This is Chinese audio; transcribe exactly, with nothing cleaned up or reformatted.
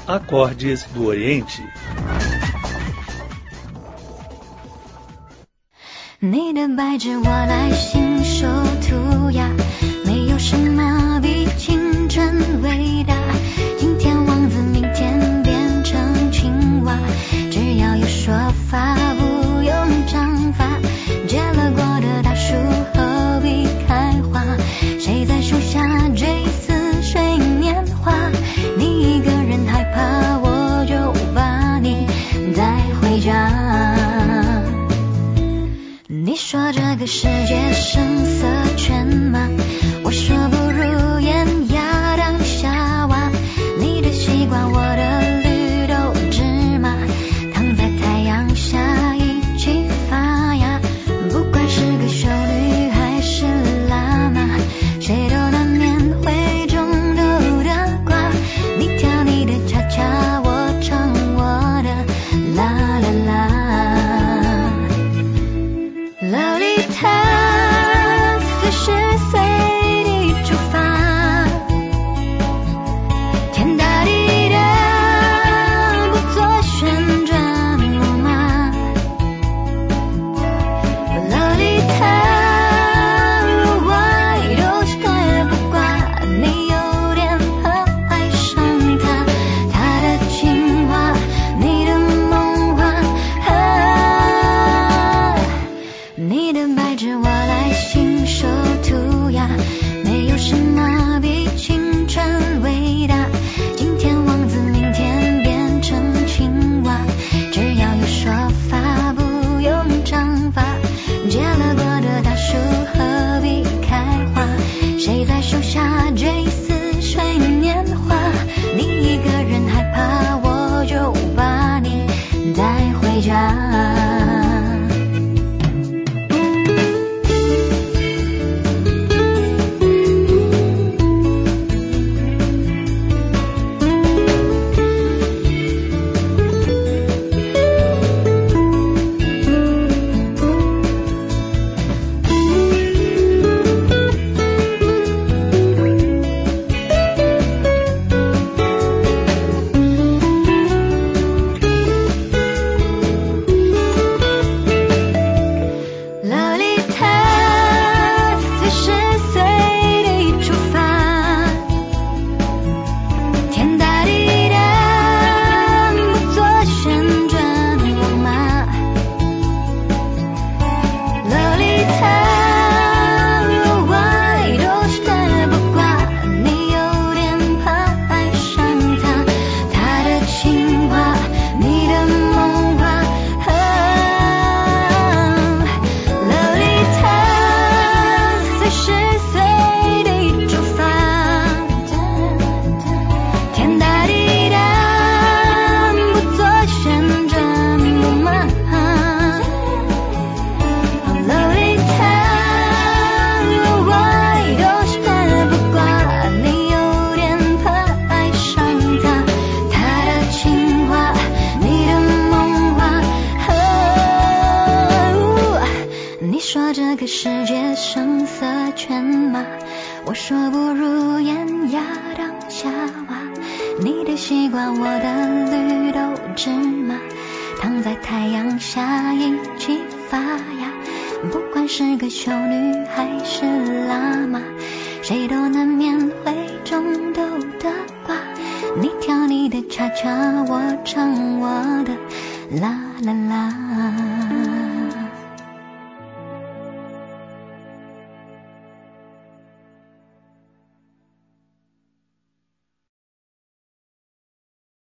Acordes do Oriente. 你的白纸我来信手涂鸦，没有什么比青春伟大。今天王子明天变成青蛙，只要有说法不用章法。结了果的大树何必开花，谁在树下追似水年华。你一个人害怕我就把你带回家。你说这个世界声色犬马，我说不如烟芽当夏娃。你的西瓜我的绿豆芝麻，躺在太阳下一起发芽。不管是个修女还是喇嘛，谁都难免会中毒的瓜。你跳你的恰恰，我唱我的啦啦啦。洛丽塔随时随地出发，天大地大，不做旋转木马。洛丽塔，Why don't you 不挂，你有点怕爱上他，他的情话，你的梦话。你的白纸我来信手涂鸦，没有什么比青春伟大。今天王子明天变成青蛙，只要有说法不用章法。结了果的大树何必开花，谁在树下追似水年华。你一个人害怕我就把你带回家。洛丽塔随时随地出发，天大地大，不做旋转木马。洛丽塔，Why don't you 不挂，你有点怕爱上他，他的情话，你的梦话。洛丽塔随时随地出发，天大地大，不做旋转木马。洛丽塔，Why don't you 不挂，你有点怕爱上他，他的情话，你的梦话。你说这个世界声色犬马，我说不如烟芽当夏娃。你的西瓜我的绿豆芝麻，躺在太阳下一起发芽。不管是个修女还是喇嘛，谁都难免会中毒的瓜。你跳你的恰恰，我唱我的啦啦啦。